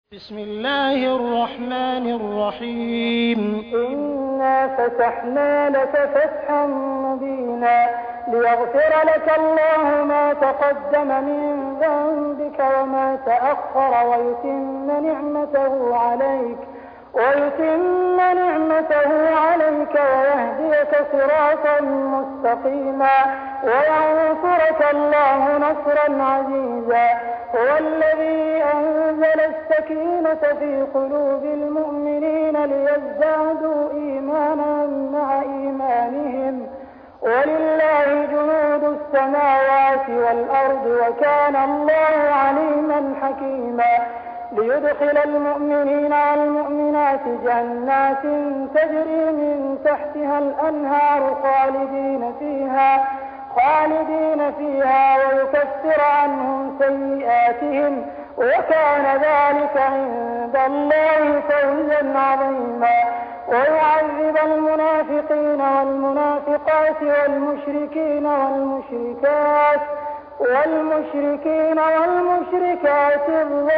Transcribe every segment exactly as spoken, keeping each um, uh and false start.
بسم الله الرحمن الرحيم إنا فتحنا لك فتحا مبينا ليغفر لك الله ما تقدم من ذنبك وما تأخر ويتم نعمته عليك ويتم نعمته عليك ويهديك صراطا مستقيما وينصرك الله نصرا عزيزا. هو الذي أنزل السكينة في قلوب المؤمنين ليزدادوا إيمانا مع إيمانهم ولله جنود السماوات والأرض وكان الله عليما حكيما. ليدخل المؤمنين والمؤمنات جنات تجري من تحتها الأنهار خالدين فيها خالدين فيها ويكفر عنهم سيئاتهم وكان ذلك عند الله فوزا عظيما. ويعذب المنافقين والمنافقات والمشركين والمشركات والمشركين والمشركات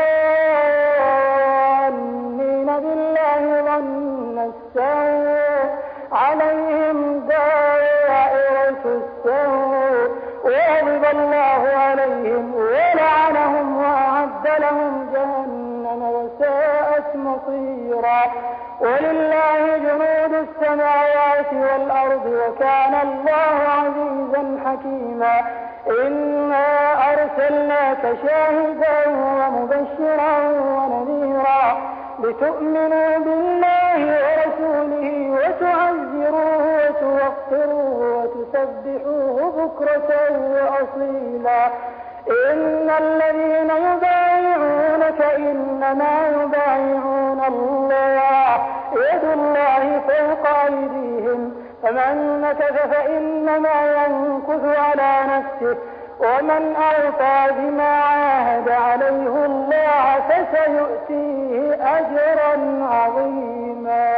الظانين بالله ظن السوء عليهم دائرة السوء وغضب الله عليهم ولعنهم وأعد لهم جهنم وساءت مصيرا. ولله جنود السماوات والأرض وكان الله عزيزا حكيما. إنا أرسلناك شاهدا ومبشرا ونذيرا لتؤمنوا بالله ورسوله وتعزروه وتوقروه وتسبحوه بكرة وأصيلا. إن الذين يبايعونك إنما يبايعون الله يد الله فوق أيديهم فمن نكث فإنما ينكث على نفسه ومن أوفى بما عاهد عليه الله فسيؤتيه أجرا عظيما.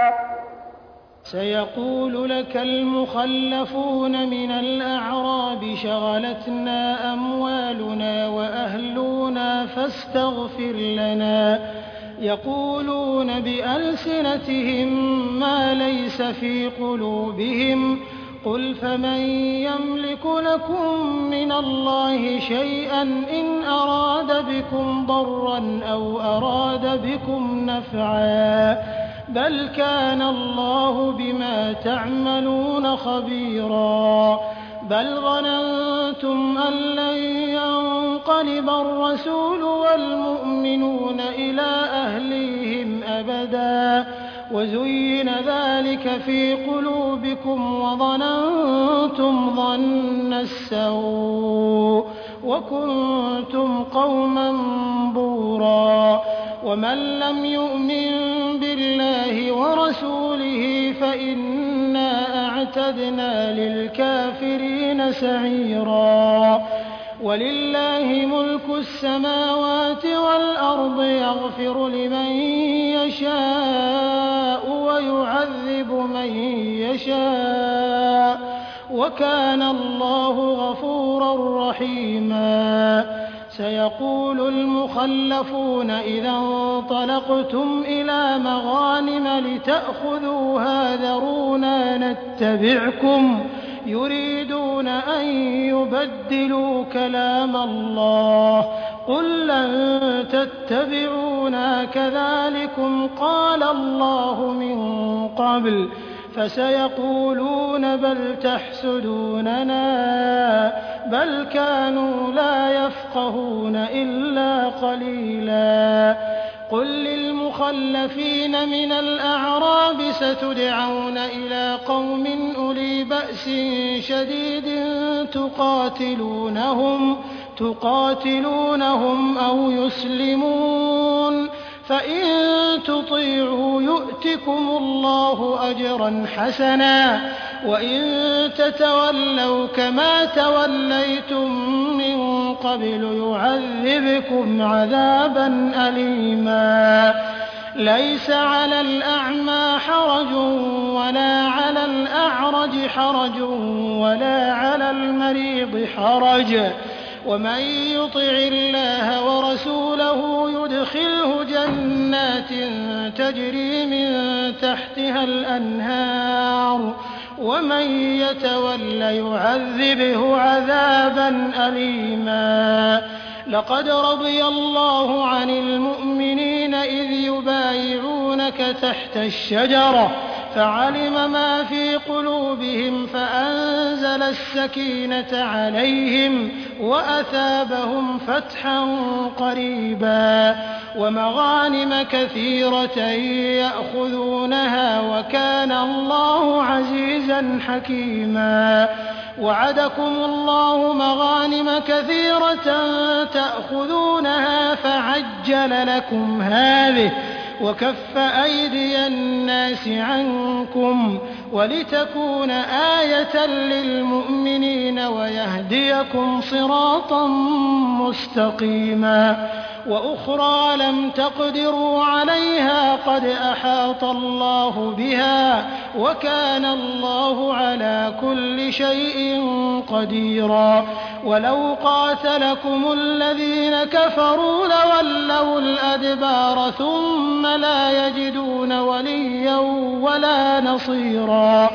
سيقول لك المخلفون من الأعراب شغلتنا أموالنا وأهلنا فاستغفر لنا يقولون بألسنتهم ما ليس في قلوبهم قل فمن يملك لكم من الله شيئا إن أراد بكم ضرا أو أراد بكم نفعا بل كان الله بما تعملون خبيرا. بل ظننتم أن لن ينقلب الرسول والمؤمنون إلى أهليهم أبدا وزين ذلك في قلوبكم وظننتم ظن السوء وكنتم قوما بورا. ومن لم يؤمن بالله ورسوله فإنا أعتدنا للكافرين سعيرا. ولله ملك السماوات والأرض يغفر لمن يشاء ويعذب من يشاء وكان الله غفورا رحيما. سيقول المخلفون إذا انطلقتم إلى مغانم لتأخذوها ذرونا نتبعكم يريدون أن يبدلوا كلام الله قل لن تتبعونا كذلكم قال الله من قبل فسيقولون بل تحسدوننا بل كانوا لا يفقهون إلا قليلا. قل للمخلفين من الأعراب ستدعون إلى قوم أولي بأس شديد تقاتلونهم تقاتلونهم أو يسلمون فإن تطيعوا يؤتكم الله أجرا حسنا وإن تتولوا كما توليتم من قبل يعذبكم عذابا أليما. ليس على الأعمى حرج ولا على الأعرج حرج ولا على المريض حرج ومن يطع الله ورسوله يدخله جنات تجري من تحتها الأنهار ومن يتول يعذبه عذابا أليما. لقد رضي الله عن المؤمنين إذ يبايعونك تحت الشجرة فعلم ما في قلوبهم فأنزل السكينة عليهم وأثابهم فتحا قريبا ومغانم كثيرة يأخذونها وكان الله عزيزا حكيما. وعدكم الله مغانم كثيرة تأخذونها فعجل لكم هذه وكف أيدي الناس عنكم ولتكون آية للمؤمنين ويهديكم صراطا مستقيما. وأخرى لم تقدروا عليها قد أحاط الله بها وكان الله على كل شيء قديرا. ولو قاتلكم الذين كفروا لولوا الأدبار ثم لا يجدون وليا ولا نصيرا.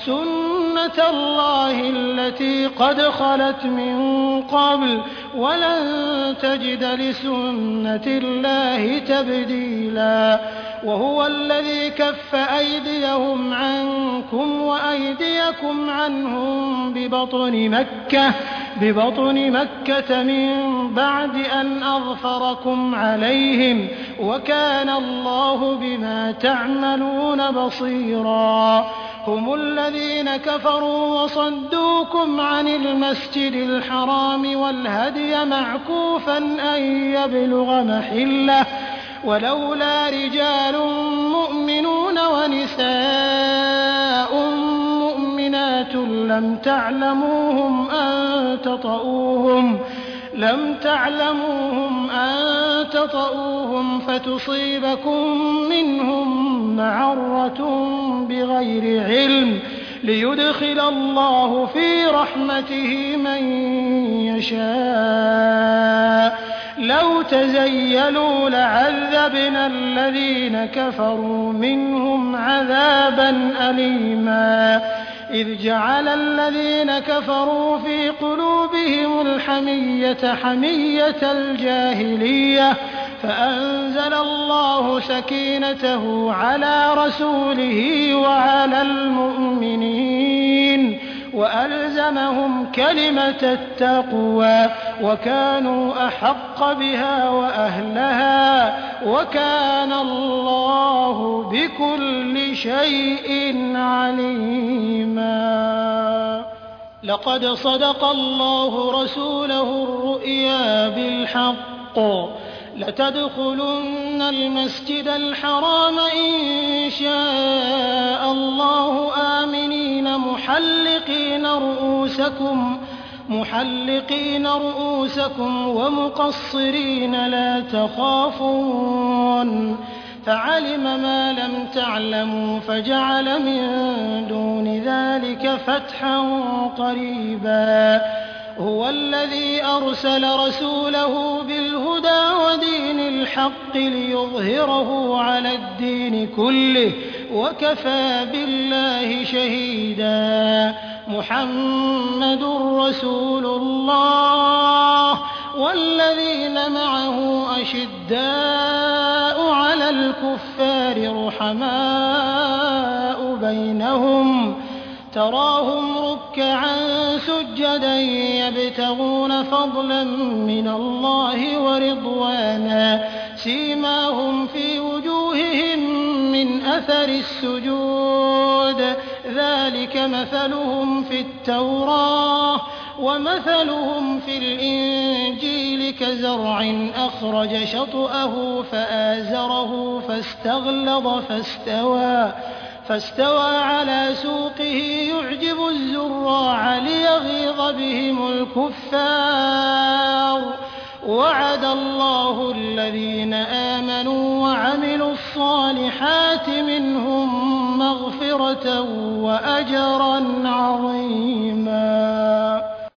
سنة الله التي قد خلت من قبل ولن تجد لسنة الله تبديلا. وهو الذي كف أيديهم عنكم وأيديكم عنهم ببطن مكة ببطن مكة من بعد أن أظفركم عليهم وكان الله بما تعملون بصيرا. هم الذين كفروا وصدوكم عن المسجد الحرام والهدي معكوفا أن يبلغ محله ولولا رجال مؤمنون ونساء مؤمنات لم تعلموهم أن تطؤوهم لم تعلموهم أن تطؤوهم فتصيبكم منهم معرة بغير علم ليدخل الله في رحمته من يشاء. لو تزيلوا لعذبنا الذين كفروا منهم عذابا أليما. إذ جعل الذين كفروا في قلوبهم الحمية حمية الجاهلية فأنزل الله سكينته على رسوله وعلى المؤمنين وألزمهم كلمة التقوى وكانوا أحق بها وأهلها وكان الله بكل شيء عليما. لقد صدق الله رسوله الرؤيا بالحق لتدخلن المسجد الحرام إن شاء الله آمنين محلقين رؤوسكم محلقين رؤوسكم ومقصرين لا تخافون فعلم ما لم تعلموا فجعل من دون ذلك فتحا قريبا. هو الذي أرسل رسوله بالهدى ودين الحق ليظهره على الدين كله وكفى بالله شهيدا. محمد رسول الله والذين معه أشداء على الكفار رحماء بينهم تراهم ركعا سجدا يبتغون فضلا من الله ورضوانا سيماهم في وجوههم من أثر السجود ذلك مثلهم في التوراة ومثلهم في الإنجيل كزرع أخرج شطأه فآزره فاستغلظ فاستوى فاستوى على سوقه يعجب الزراع ليغيظ بهم الكفار. وعد الله الذين آمنوا وعملوا الصالحات منهم مغفرة وأجرا عظيما.